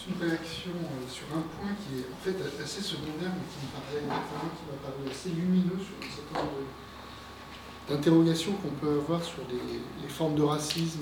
une réaction sur un point qui est en fait assez secondaire, mais qui m'a paru assez lumineux sur un certain nombre d'interrogations qu'on peut avoir sur les formes de racisme,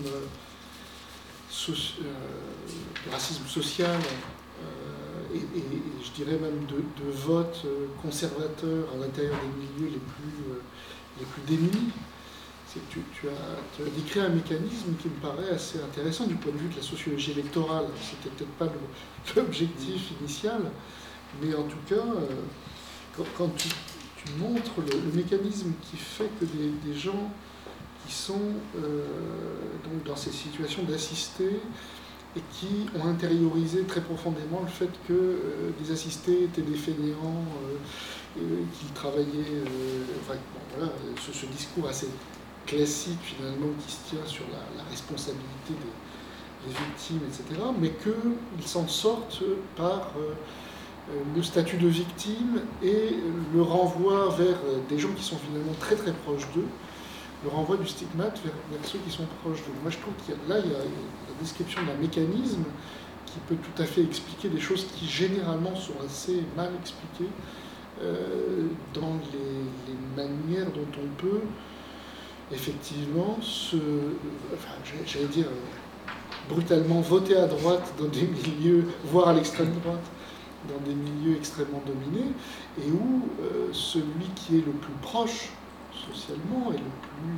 racisme social, et je dirais même de vote conservateur à l'intérieur des milieux les plus démunis. Tu as décrit un mécanisme qui me paraît assez intéressant du point de vue de la sociologie électorale. C'était peut-être pas l'objectif initial, mais en tout cas, quand tu montres le mécanisme qui fait que des gens qui sont donc dans ces situations d'assistés et qui ont intériorisé très profondément le fait que des assistés étaient des fainéants, qu'ils travaillaient, voilà, ce discours assez classique finalement qui se tient sur la responsabilité des victimes, etc., mais qu'ils s'en sortent par le statut de victime et le renvoi vers des gens qui sont finalement très très proches d'eux, le renvoi du stigmate vers ceux qui sont proches d'eux. Moi je trouve qu'il y a la description d'un mécanisme qui peut tout à fait expliquer des choses qui généralement sont assez mal expliquées dans les manières dont on peut effectivement j'allais dire brutalement voter à droite dans des milieux, voire à l'extrême droite, dans des milieux extrêmement dominés, et où celui qui est le plus proche socialement et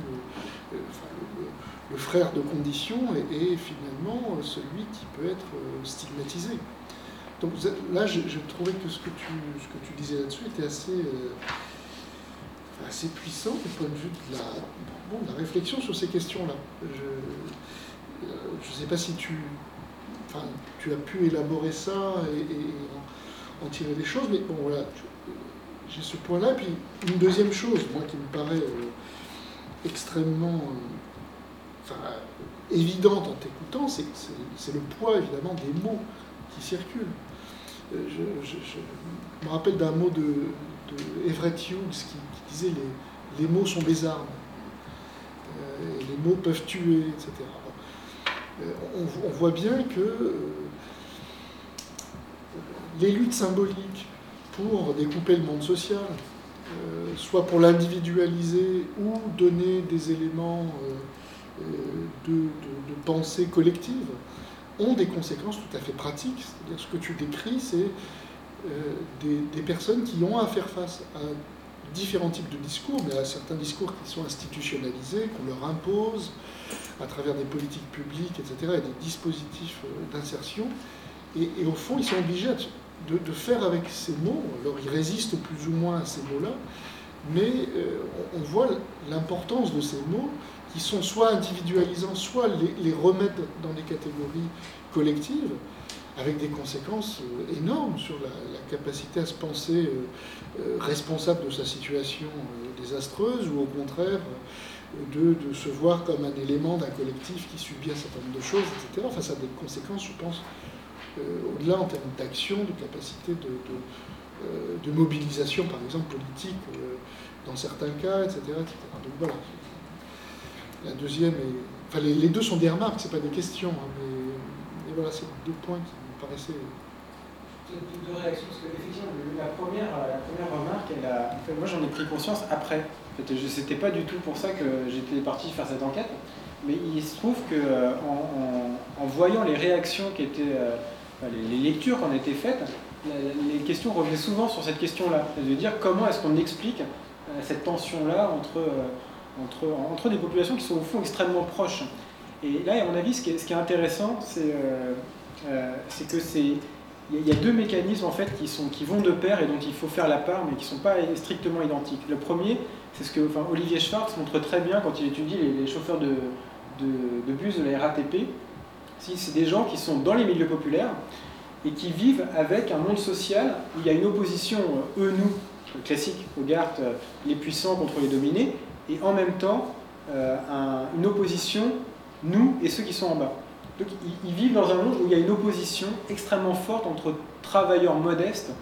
le frère de condition est finalement celui qui peut être stigmatisé. Donc là, je trouvais que ce que tu disais là-dessus était assez puissant du point de vue de la réflexion sur ces questions-là. Je ne sais pas si tu as pu élaborer ça et en tirer des choses, mais bon voilà, j'ai ce point-là. Puis une deuxième chose, moi qui me paraît extrêmement évidente en t'écoutant, c'est le poids évidemment des mots qui circulent. Je me rappelle d'un mot de Everett Hughes qui disait les mots sont des armes, les mots peuvent tuer, etc. On voit bien que les luttes symboliques pour découper le monde social, soit pour l'individualiser ou donner des éléments de pensée collective, ont des conséquences tout à fait pratiques. C'est-à-dire ce que tu décris, c'est des personnes qui ont à faire face à différents types de discours, mais à certains discours qui sont institutionnalisés, qu'on leur impose à travers des politiques publiques, etc., et des dispositifs d'insertion. Et au fond, ils sont obligés de faire avec ces mots. Alors, ils résistent plus ou moins à ces mots-là, mais on voit l'importance de ces mots qui sont soit individualisants, soit les remettre dans des catégories collectives, avec des conséquences énormes sur la capacité à se penser responsable de sa situation désastreuse, ou au contraire de se voir comme un élément d'un collectif qui subit un certain nombre de choses, etc. Enfin, ça a des conséquences, je pense, au-delà en termes d'action, de capacité de mobilisation, par exemple, politique, dans certains cas, etc., etc. Donc voilà. La deuxième est... Enfin, les deux sont des remarques, c'est pas des questions, hein, mais voilà, c'est deux points qui me paraissaient... Deux réactions, parce qu'effectivement, la première remarque, en fait, moi j'en ai pris conscience après. En fait, c'était pas du tout pour ça que j'étais parti faire cette enquête, mais il se trouve que en voyant les réactions qui étaient... les lectures qui en étaient faites, les questions revenaient souvent sur cette question-là, de dire comment est-ce qu'on explique cette tension-là entre des populations qui sont au fond extrêmement proches. Et là, à mon avis, ce qui est intéressant, c'est que il y a deux mécanismes en fait qui vont de pair et dont il faut faire la part, mais qui ne sont pas strictement identiques. Le premier, c'est ce que Olivier Schwartz montre très bien quand il étudie les chauffeurs de bus de la RATP. C'est des gens qui sont dans les milieux populaires et qui vivent avec un monde social où il y a une opposition eux-nous, classique, Hogarth, les puissants contre les dominés, et en même temps une opposition nous et ceux qui sont en bas. Donc ils vivent dans un monde où il y a une opposition extrêmement forte entre travailleurs modestes,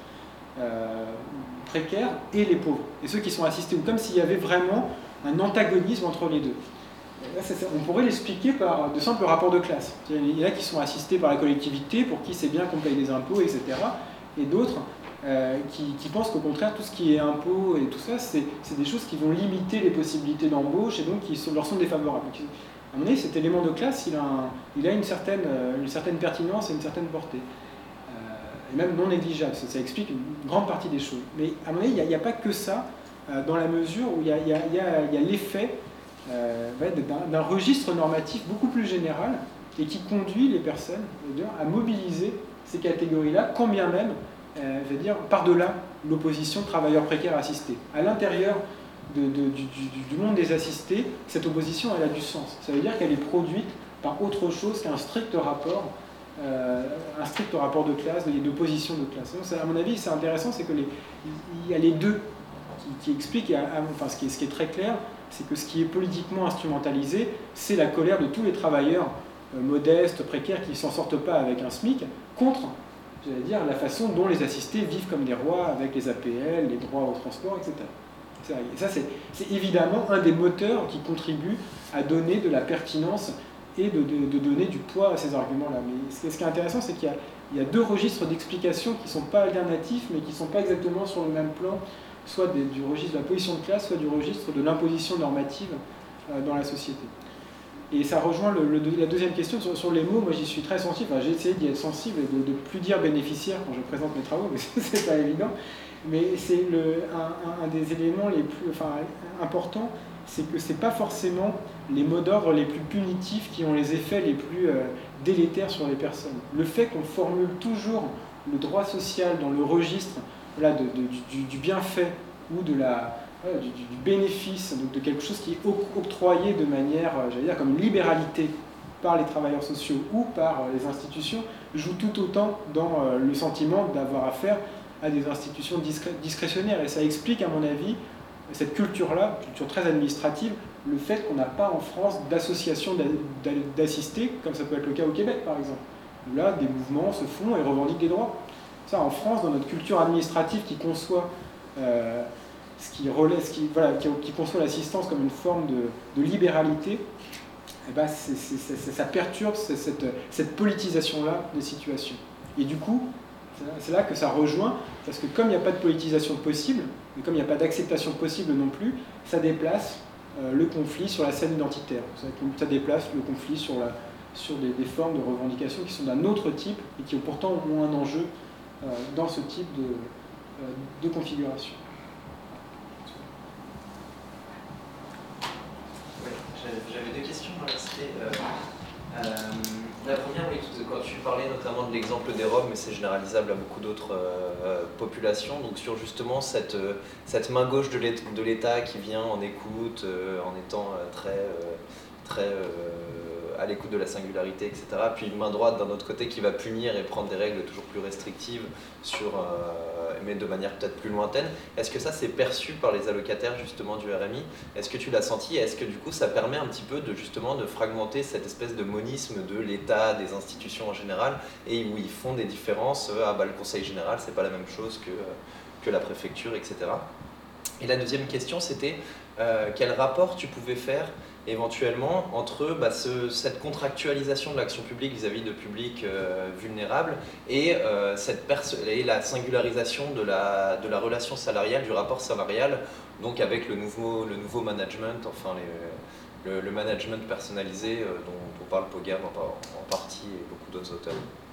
précaires, et les pauvres, et ceux qui sont assistés, ou comme s'il y avait vraiment un antagonisme entre les deux. Là, on pourrait l'expliquer par de simples rapports de classe. Il y en a qui sont assistés par la collectivité, pour qui c'est bien qu'on paye des impôts, etc. Et d'autres qui pensent qu'au contraire, tout ce qui est impôts et tout ça, c'est des choses qui vont limiter les possibilités d'embauche et donc qui leur sont défavorables. Donc, à mon avis, cet élément de classe, il a une certaine pertinence et une certaine portée. Et même non négligeable, ça explique une grande partie des choses. Mais à mon avis, il n'y a pas que ça, dans la mesure où il y a l'effet d'un registre normatif beaucoup plus général et qui conduit les personnes à mobiliser ces catégories-là, quand bien même, par-delà l'opposition travailleurs précaires assistés. À l'intérieur du monde des assistés, cette opposition, elle a du sens. Ça veut dire qu'elle est produite par autre chose qu'un strict rapport de classe, de position de classe. Donc, à mon avis, c'est intéressant, c'est qu'il y a les deux qui expliquent, enfin, ce qui est très clair, c'est que ce qui est politiquement instrumentalisé, c'est la colère de tous les travailleurs modestes, précaires, qui ne s'en sortent pas avec un SMIC, contre, j'allais dire, la façon dont les assistés vivent comme des rois, avec les APL, les droits au transport, etc. Et ça, c'est évidemment un des moteurs qui contribue à donner de la pertinence et de donner du poids à ces arguments-là. Mais ce qui est intéressant, c'est qu'il y a deux registres d'explication qui ne sont pas alternatifs, mais qui ne sont pas exactement sur le même plan, soit du registre de la position de classe, soit du registre de l'imposition normative dans la société. Et ça rejoint la deuxième question sur les mots. Moi, j'y suis très sensible. Enfin, j'ai essayé d'y être sensible et de ne plus dire bénéficiaire quand je présente mes travaux, mais c'est pas évident. Mais c'est un des éléments les plus importants, c'est que ce n'est pas forcément les mots d'ordre les plus punitifs qui ont les effets les plus délétères sur les personnes. Le fait qu'on formule toujours le droit social dans le registre du bienfait ou du bénéfice, donc de quelque chose qui est octroyé de manière, j'allais dire, comme une libéralité par les travailleurs sociaux ou par les institutions, joue tout autant dans le sentiment d'avoir affaire à des institutions discrétionnaires. Et ça explique, à mon avis, cette culture-là, culture très administrative, le fait qu'on n'a pas en France d'association d'assistés, comme ça peut être le cas au Québec, par exemple, où là, des mouvements se font et revendiquent des droits. Ça, en France, dans notre culture administrative qui conçoit qui conçoit l'assistance comme une forme de libéralité, eh ben ça perturbe cette politisation-là des situations. Et du coup, c'est là que ça rejoint, parce que comme il n'y a pas de politisation possible, et comme il n'y a pas d'acceptation possible non plus, ça déplace le conflit sur la scène identitaire. Ça déplace le conflit sur des formes de revendications qui sont d'un autre type et qui pourtant ont un enjeu dans ce type de configuration. J'avais deux questions. La première, oui, quand tu parlais notamment de l'exemple des Roms, mais c'est généralisable à beaucoup d'autres populations, donc sur justement cette main gauche de l'État qui vient en écoute, en étant très à l'écoute de la singularité, etc. Puis une main droite d'un autre côté qui va punir et prendre des règles toujours plus restrictives, mais de manière peut-être plus lointaine. Est-ce que ça c'est perçu par les allocataires justement du RMI? Est-ce que tu l'as senti? Est-ce que du coup ça permet un petit peu de fragmenter cette espèce de monisme de l'État, des institutions en général, et où ils font des différences, le conseil général c'est pas la même chose que la préfecture, etc. Et la deuxième question c'était quel rapport tu pouvais faire éventuellement entre cette contractualisation de l'action publique vis-à-vis de publics vulnérables et la singularisation de la relation salariale, du rapport salarial, donc avec le nouveau management, enfin le management personnalisé dont parle Pogam en partie et beaucoup d'autres auteurs.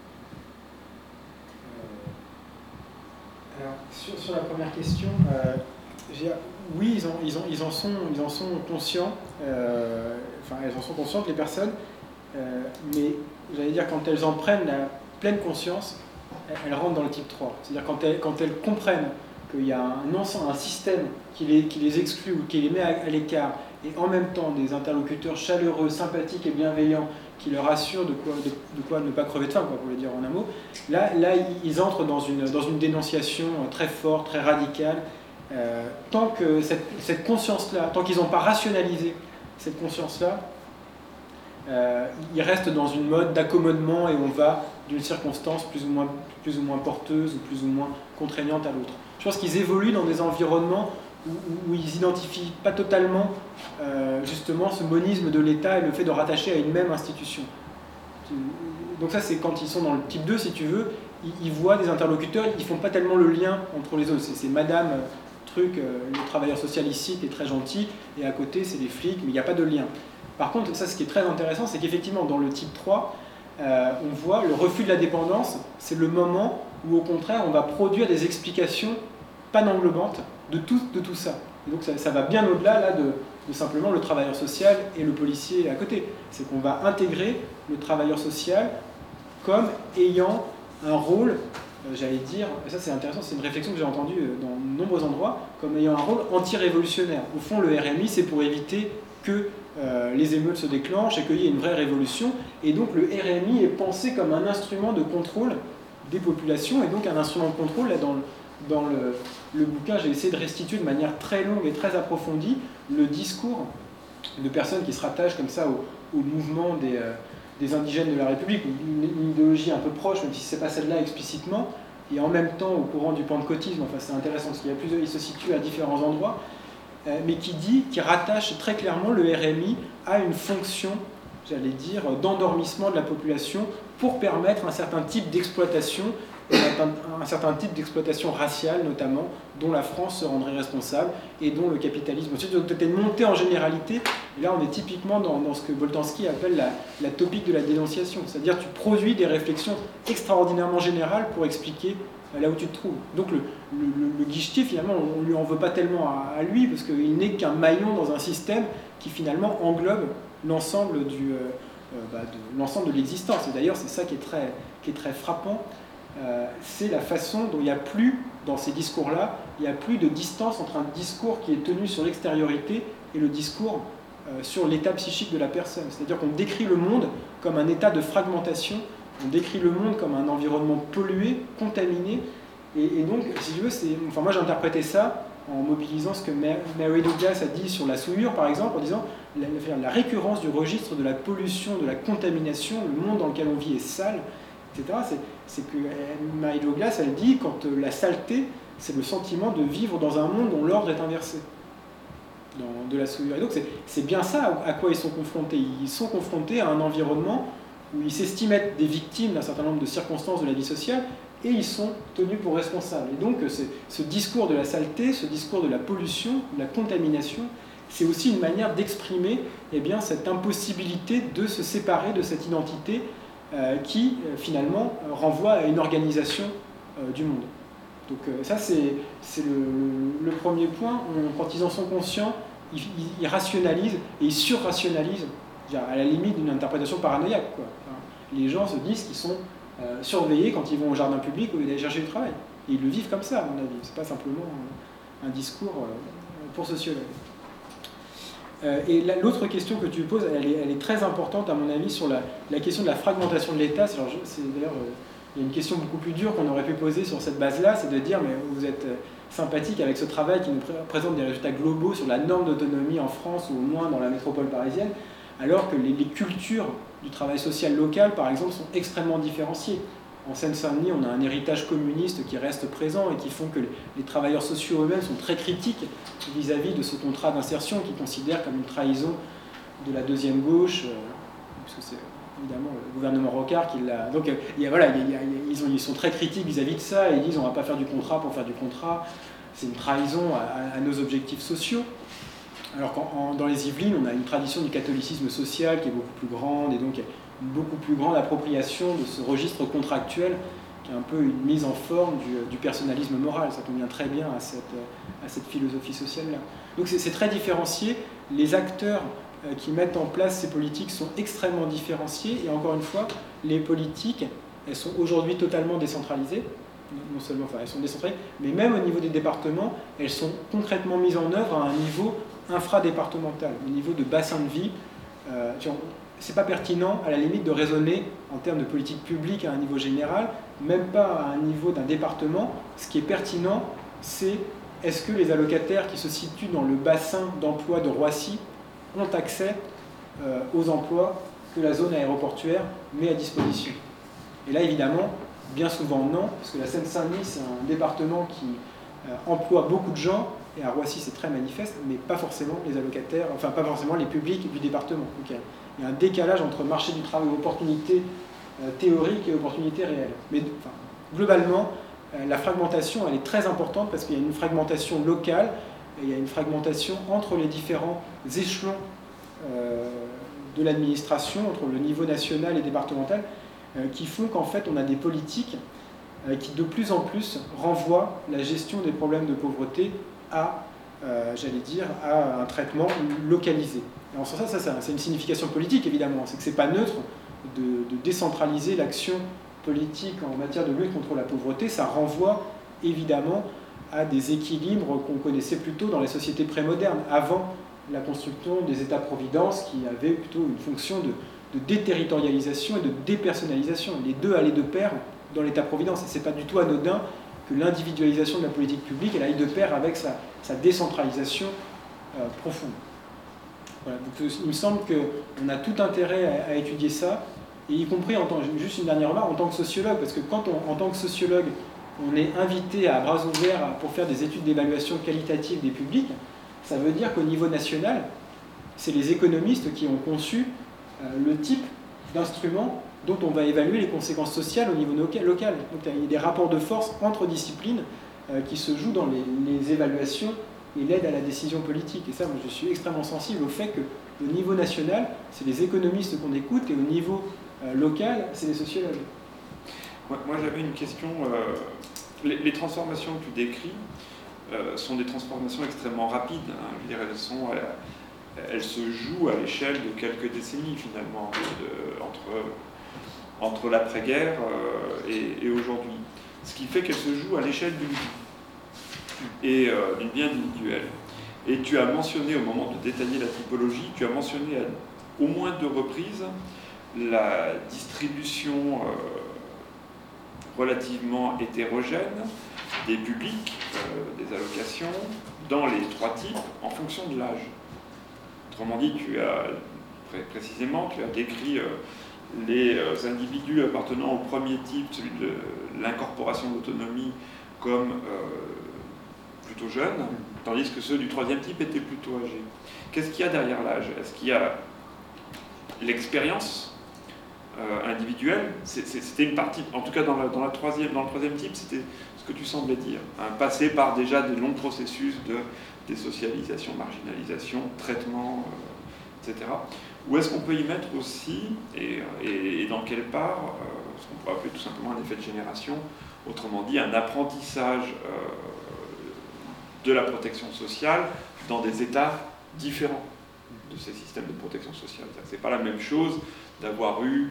Alors, sur la première question, oui, ils en sont conscients, elles en sont conscientes, les personnes, mais j'allais dire, quand elles en prennent la pleine conscience, elles rentrent dans le type 3. C'est-à-dire quand elles comprennent qu'il y a un système qui les exclut ou qui les met à l'écart, et en même temps des interlocuteurs chaleureux, sympathiques et bienveillants qui leur assurent de quoi ne pas crever de faim, pour le dire en un mot, là ils entrent dans une dénonciation très forte, très radicale. Tant que cette conscience-là, tant qu'ils n'ont pas rationalisé cette conscience-là, ils restent dans une mode d'accommodement et on va d'une circonstance plus ou moins porteuse ou plus ou moins contraignante à l'autre. Je pense qu'ils évoluent dans des environnements où ils n'identifient pas totalement justement ce monisme de l'État et le fait de rattacher à une même institution. Donc ça, c'est quand ils sont dans le type 2, si tu veux, ils voient des interlocuteurs, ils ne font pas tellement le lien entre les autres. C'est madame, le travailleur social ici qui est très gentil, et à côté, c'est les flics, mais il n'y a pas de lien. Par contre, ça, ce qui est très intéressant, c'est qu'effectivement, dans le type 3, on voit le refus de la dépendance, c'est le moment où, au contraire, on va produire des explications panenglobantes de tout ça. Et donc ça va bien au-delà là, de simplement le travailleur social et le policier à côté. C'est qu'on va intégrer le travailleur social comme ayant un rôle, j'allais dire, et ça c'est intéressant, c'est une réflexion que j'ai entendue dans de nombreux endroits, comme ayant un rôle anti-révolutionnaire. Au fond, le RMI, c'est pour éviter que les émeutes se déclenchent et qu'il y ait une vraie révolution. Et donc le RMI est pensé comme un instrument de contrôle des populations, et donc un instrument de contrôle, là, dans le bouquin, j'ai essayé de restituer de manière très longue et très approfondie le discours de personnes qui se rattachent comme ça au mouvement des indigènes de la République, une idéologie un peu proche, même si ce n'est pas celle-là explicitement, et en même temps au courant du pentecôtisme. Enfin, c'est intéressant parce qu'il se situe à différents endroits, mais qui rattache très clairement le RMI à une fonction, j'allais dire, d'endormissement de la population pour permettre un certain type d'exploitation, un certain type d'exploitation raciale notamment, dont la France se rendrait responsable et dont le capitalisme aussi. Donc c'était une montée en généralité, et là on est typiquement dans ce que Boltanski appelle la topique de la dénonciation, c'est-à-dire tu produis des réflexions extraordinairement générales pour expliquer là où tu te trouves. Donc le guichetier, finalement, on ne lui en veut pas tellement à lui, parce qu'il n'est qu'un maillon dans un système qui finalement englobe l'ensemble de l'existence. Et d'ailleurs c'est ça qui est très frappant. C'est la façon dont il n'y a plus, dans ces discours-là, il n'y a plus de distance entre un discours qui est tenu sur l'extériorité et le discours sur l'état psychique de la personne. C'est-à-dire qu'on décrit le monde comme un état de fragmentation, on décrit le monde comme un environnement pollué, contaminé, et donc, si tu veux, moi j'ai interprété ça en mobilisant ce que Mary Douglas a dit sur la souillure, par exemple, en disant la récurrence du registre de la pollution, de la contamination, le monde dans lequel on vit est sale, etc. C'est que Mary Douglas, elle dit, quand la saleté, c'est le sentiment de vivre dans un monde dont l'ordre est inversé, de la souillure. Et donc c'est bien ça à quoi ils sont confrontés. Ils sont confrontés à un environnement où ils s'estiment être des victimes d'un certain nombre de circonstances de la vie sociale, et ils sont tenus pour responsables. Et donc ce discours de la saleté, ce discours de la pollution, de la contamination, c'est aussi une manière d'exprimer cette impossibilité de se séparer de cette identité qui finalement renvoie à une organisation du monde. Donc ça c'est le premier point. Quand ils en sont conscients, ils rationalisent et ils surrationalisent, à la limite d'une interprétation paranoïaque, quoi. Enfin, les gens se disent qu'ils sont surveillés quand ils vont au jardin public au lieu d'aller chercher du travail. Et ils le vivent comme ça, à mon avis. C'est pas simplement un discours pour sociologues. Et l'autre question que tu poses, elle est très importante à mon avis sur la question de la fragmentation de l'État. D'ailleurs, il y a une question beaucoup plus dure qu'on aurait pu poser sur cette base-là, c'est de dire, mais vous êtes sympathique avec ce travail qui nous présente des résultats globaux sur la norme d'autonomie en France, ou au moins dans la métropole parisienne, alors que les cultures du travail social local, par exemple, sont extrêmement différenciées. En Seine-Saint-Denis, on a un héritage communiste qui reste présent et qui font que les travailleurs sociaux eux-mêmes sont très critiques vis-à-vis de ce contrat d'insertion qu'ils considèrent comme une trahison de la deuxième gauche, puisque c'est évidemment le gouvernement Rocard qui l'a... Donc ils sont très critiques vis-à-vis de ça, et ils disent on ne va pas faire du contrat pour faire du contrat, c'est une trahison à nos objectifs sociaux. Alors que dans les Yvelines, on a une tradition du catholicisme social qui est beaucoup plus grande, et donc une beaucoup plus grande appropriation de ce registre contractuel qui est un peu une mise en forme du personnalisme moral. Ça convient très bien à cette philosophie sociale-là. Donc c'est très différencié. Les acteurs qui mettent en place ces politiques sont extrêmement différenciés, et encore une fois, les politiques, elles sont aujourd'hui totalement décentralisées. Non seulement, elles sont décentralisées, mais même au niveau des départements, elles sont concrètement mises en œuvre à un niveau infradépartemental, au niveau de bassin de vie. C'est pas pertinent, à la limite, de raisonner en termes de politique publique à un niveau général, même pas à un niveau d'un département. Ce qui est pertinent, c'est est-ce que les allocataires qui se situent dans le bassin d'emploi de Roissy ont accès aux emplois que la zone aéroportuaire met à disposition. Et là, évidemment, bien souvent non, parce que la Seine-Saint-Denis, c'est un département qui emploie beaucoup de gens, et à Roissy c'est très manifeste, mais pas forcément les allocataires, enfin pas forcément les publics du département. Donc il y a un décalage entre marché du travail, opportunités théoriques et opportunités réelles. Mais enfin, globalement, la fragmentation elle est très importante parce qu'il y a une fragmentation locale et il y a une fragmentation entre les différents échelons de l'administration, entre le niveau national et départemental, qui font qu'en fait on a des politiques qui de plus en plus renvoient la gestion des problèmes de pauvreté à, j'allais dire, à un traitement localisé. Et en ce sens, ça c'est une signification politique évidemment, c'est que c'est pas neutre de décentraliser l'action politique en matière de lutte contre la pauvreté, ça renvoie évidemment à des équilibres qu'on connaissait plutôt dans les sociétés prémodernes, avant la construction des États-providence qui avaient plutôt une fonction de déterritorialisation et de dépersonnalisation. Les deux allaient de pair dans l'État-providence, et ce n'est pas du tout anodin que l'individualisation de la politique publique elle aille de pair avec sa décentralisation profonde. Voilà. Donc, il me semble qu'on a tout intérêt à étudier ça, et y compris, juste une dernière remarque, en tant que sociologue, parce que quand en tant que sociologue, on est invité à bras ouverts pour faire des études d'évaluation qualitative des publics, ça veut dire qu'au niveau national, c'est les économistes qui ont conçu le type d'instrument dont on va évaluer les conséquences sociales au niveau local. Donc il y a des rapports de force entre disciplines qui se jouent dans les évaluations et l'aide à la décision politique. Et ça, moi, je suis extrêmement sensible au fait qu'au niveau national, c'est les économistes qu'on écoute, et au niveau local, c'est les sociologues. Moi j'avais une question. Les transformations que tu décris sont des transformations extrêmement rapides. Hein. Je veux dire, elles se jouent à l'échelle de quelques décennies finalement, entre l'après-guerre et aujourd'hui. Ce qui fait qu'elles se jouent à l'échelle d'une vie, et d'une vie individuelle. Et tu as mentionné, au moment de détailler la typologie, tu as mentionné à au moins 2 reprises la distribution relativement hétérogène des publics, des allocations, dans les 3 types, en fonction de l'âge. Autrement dit, précisément, tu as décrit les individus appartenant au premier type, celui de l'incorporation d'autonomie, comme plutôt jeunes, tandis que ceux du 3e type étaient plutôt âgés. Qu'est-ce qu'il y a derrière l'âge? Est-ce qu'il y a l'expérience individuelle? C'était une partie, en tout cas dans le 3e type, c'était ce que tu semblais dire, hein, passer par déjà des longs processus de désocialisation, marginalisation, traitement, etc. Ou est-ce qu'on peut y mettre aussi, et dans quelle part, ce qu'on pourrait appeler tout simplement un effet de génération, autrement dit un apprentissage de la protection sociale dans des états différents de ces systèmes de protection sociale. C'est pas la même chose d'avoir eu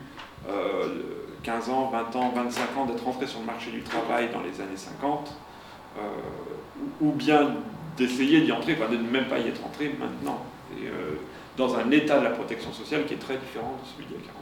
15 ans, 20 ans, 25 ans, d'être rentré sur le marché du travail dans les années 50, ou bien d'essayer d'y entrer, enfin de ne même pas y être entré maintenant, et, dans un état de la protection sociale qui est très différent de celui d'il y a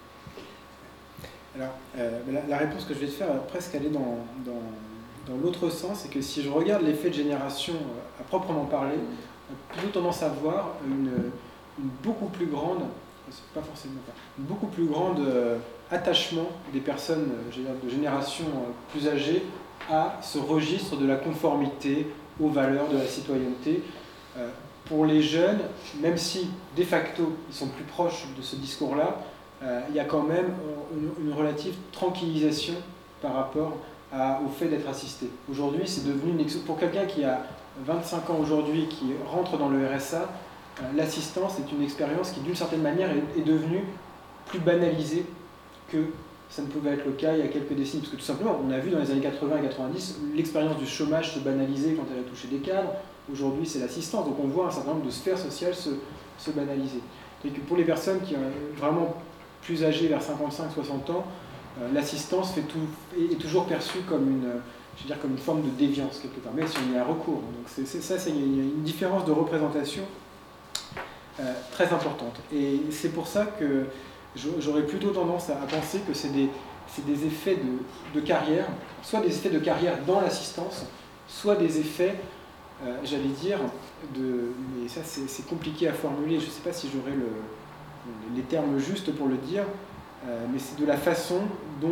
40 ans. Alors, la réponse que je vais te faire, presque aller dans l'autre sens, c'est que si je regarde l'effet de génération à proprement parler, on a plutôt tendance à voir une beaucoup plus grande, pas forcément pas, une beaucoup plus grande attachement des personnes de génération plus âgées à ce registre de la conformité aux valeurs de la citoyenneté. Pour les jeunes, même si de facto ils sont plus proches de ce discours-là, il y a quand même une relative tranquillisation par rapport au fait d'être assisté. Aujourd'hui, c'est devenu pour quelqu'un qui a 25 ans aujourd'hui, qui rentre dans le RSA, l'assistance est une expérience qui, d'une certaine manière, est devenue plus banalisée que ça ne pouvait être le cas il y a quelques décennies. Parce que tout simplement, on a vu dans les années 80 et 90, l'expérience du chômage se banaliser quand elle a touché des cadres. Aujourd'hui, c'est l'assistance. Donc on voit un certain nombre de sphères sociales se banaliser. Et que pour les personnes qui sont vraiment plus âgées, vers 55-60 ans, l'assistance est toujours perçue comme une forme de déviance quelque part, même si on y a recours. Donc c'est une différence de représentation très importante. Et c'est pour ça que j'aurais plutôt tendance à penser que c'est des effets de carrière, soit des effets de carrière dans l'assistance, soit des effets, j'allais dire, mais ça c'est compliqué à formuler, je ne sais pas si j'aurai les termes justes pour le dire, mais c'est de la façon dont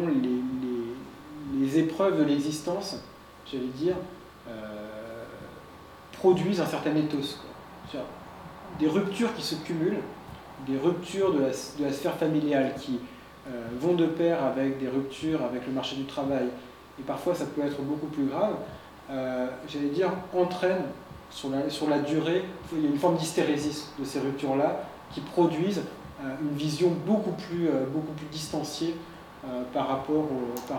les épreuves de l'existence, j'allais dire, produisent un certain ethos, quoi. Des ruptures qui se cumulent, des ruptures de la sphère familiale qui vont de pair avec des ruptures avec le marché du travail, et parfois ça peut être beaucoup plus grave, j'allais dire, entraînent sur la durée, il y a une forme d'hystérésis de ces ruptures-là qui produisent une vision beaucoup plus distanciée par rapport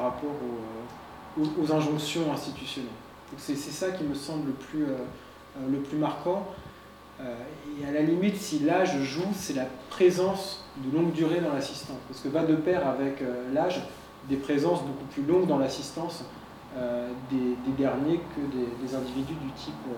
aux injonctions institutionnelles. Donc c'est ça qui me semble le plus marquant. Et à la limite, si l'âge joue, c'est la présence de longue durée dans l'assistance. Parce que va de pair avec l'âge des présences beaucoup plus longues dans l'assistance des derniers que des individus du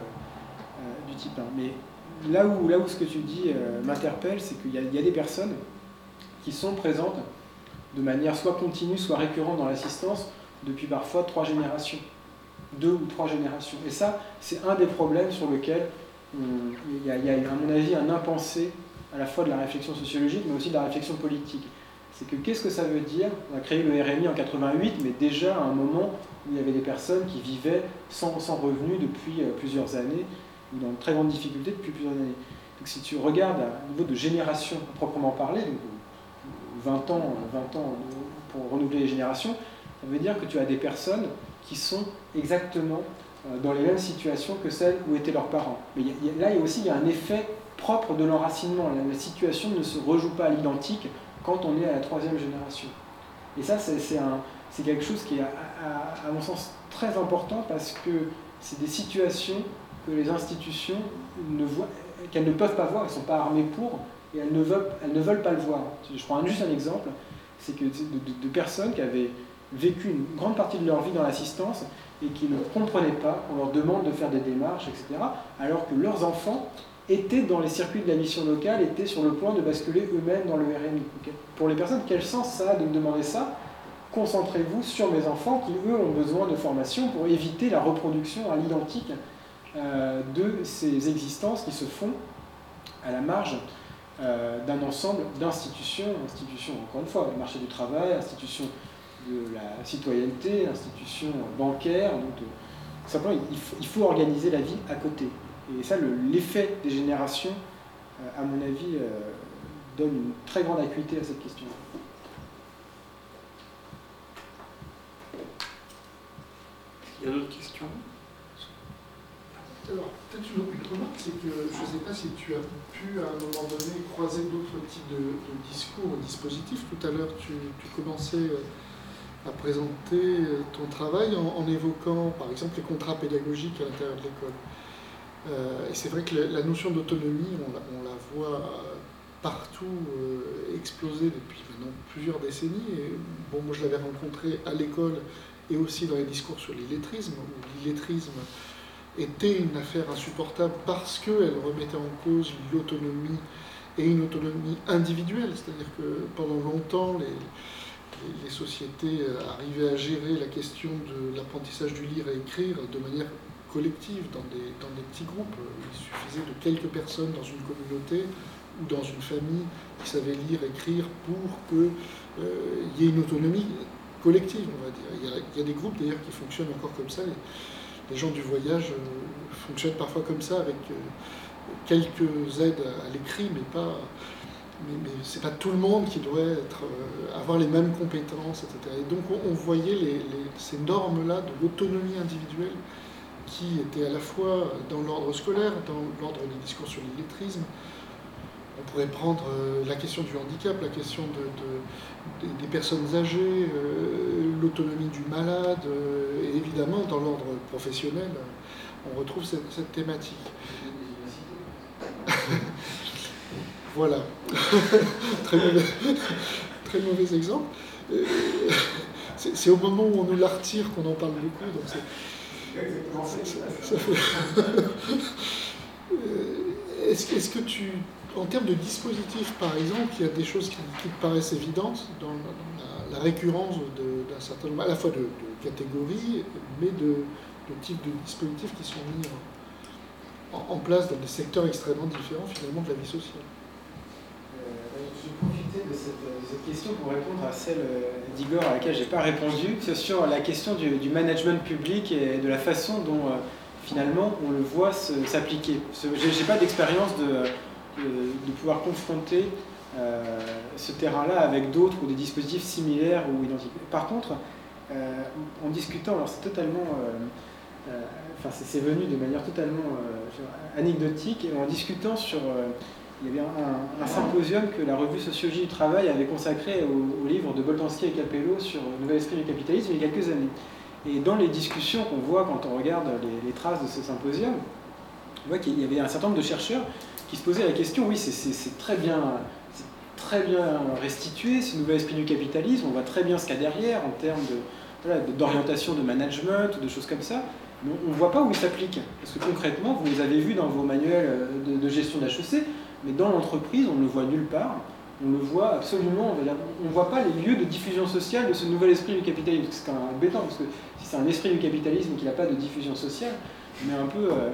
type 1. Mais là où ce que tu dis m'interpelle, c'est qu'il y a des personnes qui sont présentes de manière soit continue, soit récurrente dans l'assistance depuis parfois 3 générations, 2 ou 3 générations. Et ça, c'est un des problèmes sur lequel il y a, à mon avis, un impensé à la fois de la réflexion sociologique, mais aussi de la réflexion politique. C'est que qu'est-ce que ça veut dire? On a créé le RMI en 88, mais déjà à un moment où il y avait des personnes qui vivaient sans revenus depuis plusieurs années, ou dans de très grandes difficultés depuis plusieurs années. Donc si tu regardes à niveau de génération proprement parler, donc 20 ans pour renouveler les générations, ça veut dire que tu as des personnes qui sont exactement dans les mêmes situations que celles où étaient leurs parents. Mais là il y a un effet propre de l'enracinement. La situation ne se rejoue pas à l'identique quand on est à la 3e génération. Et ça, c'est quelque chose qui est, à mon sens, très important parce que c'est des situations que les institutions qu'elles ne peuvent pas voir, elles ne sont pas armées pour, et elles ne veulent pas le voir. Je prends juste un exemple, c'est que de personnes qui avaient vécu une grande partie de leur vie dans l'assistance et qui ne comprenaient pas qu'on leur demande de faire des démarches, etc., alors que leurs enfants étaient dans les circuits de la mission locale, étaient sur le point de basculer eux-mêmes dans le RMI. Okay. Pour les personnes, quel sens ça a de me demander ça? Concentrez-vous sur mes enfants qui, eux, ont besoin de formation pour éviter la reproduction à l'identique de ces existences qui se font à la marge d'un ensemble d'institutions, encore une fois, le marché du travail, institutions de la citoyenneté, institutions bancaires. Donc simplement, il faut organiser la vie à côté. Et ça, l'effet des générations, à mon avis, donne une très grande acuité à cette question. Il y a d'autres questions? Alors, peut-être une remarque, c'est que je ne sais pas si tu as pu, à un moment donné, croiser d'autres types de discours, de dispositifs. Tout à l'heure, tu commençais à présenter ton travail en évoquant, par exemple, les contrats pédagogiques à l'intérieur de l'école. Et c'est vrai que la notion d'autonomie, on la voit partout exploser depuis maintenant plusieurs décennies. Et bon, moi, je l'avais rencontré à l'école et aussi dans les discours sur l'illettrisme, où l'illettrisme était une affaire insupportable parce qu'elle remettait en cause l'autonomie et une autonomie individuelle. C'est-à-dire que pendant longtemps, les sociétés arrivaient à gérer la question de l'apprentissage du lire et écrire de manière collective, dans des petits groupes. Il suffisait de quelques personnes dans une communauté ou dans une famille qui savaient lire, écrire pour qu'il y ait une autonomie collective, on va dire. Il y a des groupes d'ailleurs qui fonctionnent encore comme ça. Les gens du voyage fonctionnent parfois comme ça, avec quelques aides à l'écrit, mais c'est pas tout le monde qui doit avoir les mêmes compétences, etc. Et donc on voyait ces normes-là de l'autonomie individuelle qui étaient à la fois dans l'ordre scolaire, dans l'ordre des discours sur l'illettrisme. On pourrait prendre la question du handicap, la question des personnes âgées, l'autonomie du malade, et évidemment, dans l'ordre professionnel, on retrouve cette thématique. Voilà. Très mauvais exemple. C'est au moment où on nous la retire qu'on en parle beaucoup. Donc est-ce que en termes de dispositifs, par exemple, il y a des choses qui te paraissent évidentes dans la récurrence d'un certain nombre, à la fois de catégories, mais de types de dispositifs qui sont mis en place dans des secteurs extrêmement différents, finalement, de la vie sociale. Je vais profiter de cette question pour répondre à celle d'Igor à laquelle je n'ai pas répondu, c'est sur la question du management public et de la façon dont finalement, on le voit s'appliquer. Je n'ai pas d'expérience de pouvoir confronter ce terrain-là avec d'autres ou des dispositifs similaires ou identiques. Par contre, en discutant, alors c'est totalement... c'est venu de manière totalement anecdotique, et en discutant il y avait un symposium que la revue Sociologie du Travail avait consacré au livre de Boltanski et Capello sur le nouvel esprit du capitalisme il y a quelques années. Et dans les discussions qu'on voit quand on regarde les traces de ce symposium, on voit qu'il y avait un certain nombre de chercheurs qui se posaient la question, oui, c'est très bien restitué, ce nouvel esprit du capitalisme, on voit très bien ce qu'il y a derrière en termes d'orientation de management, de choses comme ça, mais on ne voit pas où il s'applique. Parce que concrètement, vous les avez vus dans vos manuels de gestion d'HEC, mais dans l'entreprise, on ne le voit nulle part. On le voit absolument, on ne voit pas les lieux de diffusion sociale de ce nouvel esprit du capitalisme. C'est quand même embêtant, parce que si c'est un esprit du capitalisme et qu'il n'a pas de diffusion sociale, on est un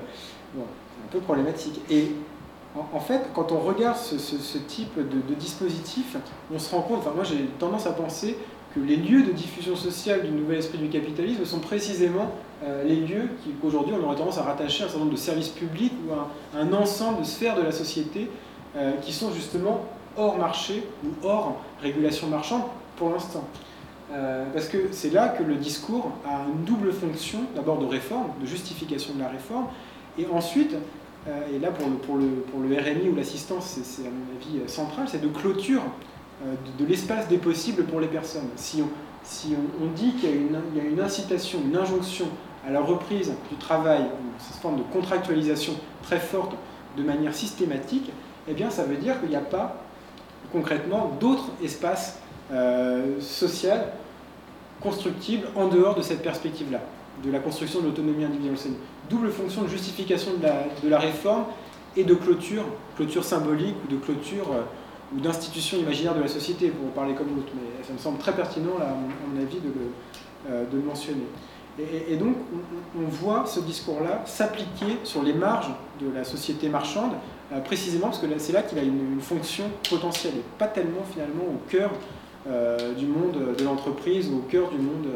peu problématique. Et en fait, quand on regarde ce type de dispositif, on se rend compte, moi j'ai tendance à penser que les lieux de diffusion sociale du nouvel esprit du capitalisme sont précisément les lieux qu'aujourd'hui on aurait tendance à rattacher à un certain nombre de services publics ou à un ensemble de sphères de la société qui sont justement hors marché ou hors régulation marchande pour l'instant. Parce que c'est là que le discours a une double fonction, d'abord de réforme, de justification de la réforme, et ensuite, et là pour le RMI ou l'assistance, c'est à mon avis central, c'est de clôture de l'espace des possibles pour les personnes. Si on dit qu'il y a une incitation, une injonction à la reprise du travail, une forme de contractualisation très forte de manière systématique, eh bien ça veut dire qu'il n'y a pas concrètement d'autres espaces sociaux constructibles en dehors de cette perspective-là, de la construction de l'autonomie individuelle. C'est une double fonction de justification de la réforme et de clôture symbolique ou de clôture ou d'institution imaginaire de la société, pour parler comme l'autre. Mais ça me semble très pertinent, là, à mon avis, de le mentionner. Et donc, on voit ce discours-là s'appliquer sur les marges de la société marchande, précisément parce que c'est là qu'il a une fonction potentielle, et pas tellement finalement au cœur du monde de l'entreprise ou au cœur du monde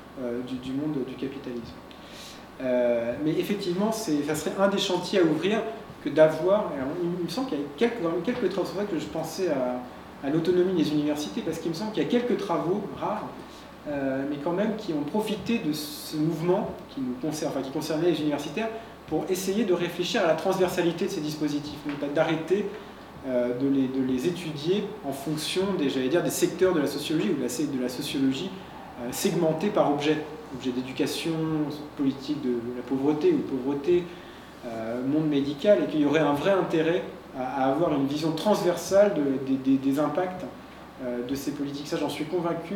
du capitalisme. Mais effectivement, ça serait un des chantiers à ouvrir que d'avoir... Il me semble qu'il y a quelques travaux, c'est vrai que je pensais à l'autonomie des universités, parce qu'il me semble qu'il y a quelques travaux rares, mais quand même qui ont profité de ce mouvement qui concernait les universitaires, pour essayer de réfléchir à la transversalité de ces dispositifs, donc d'arrêter de les étudier en fonction des secteurs de la sociologie ou de la sociologie segmentée par objet d'éducation, politique de la pauvreté ou pauvreté, monde médical, et qu'il y aurait un vrai intérêt à avoir une vision transversale des impacts de ces politiques. Ça, j'en suis convaincu.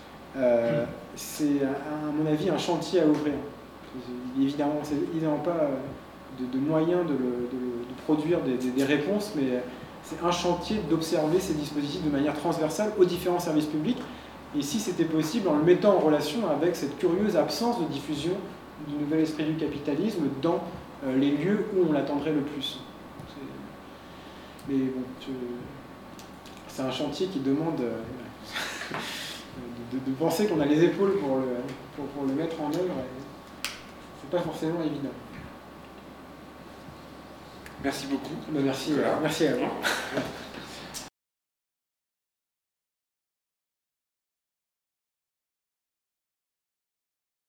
C'est, à mon avis, un chantier à ouvrir. Évidemment, c'est évidemment pas de moyens de produire des réponses, mais c'est un chantier d'observer ces dispositifs de manière transversale aux différents services publics, et si c'était possible, en le mettant en relation avec cette curieuse absence de diffusion du nouvel esprit du capitalisme dans les lieux où on l'attendrait le plus. Mais bon, c'est un chantier qui demande de penser qu'on a les épaules pour le mettre en œuvre. C'est pas forcément évident. Merci beaucoup. Merci à vous.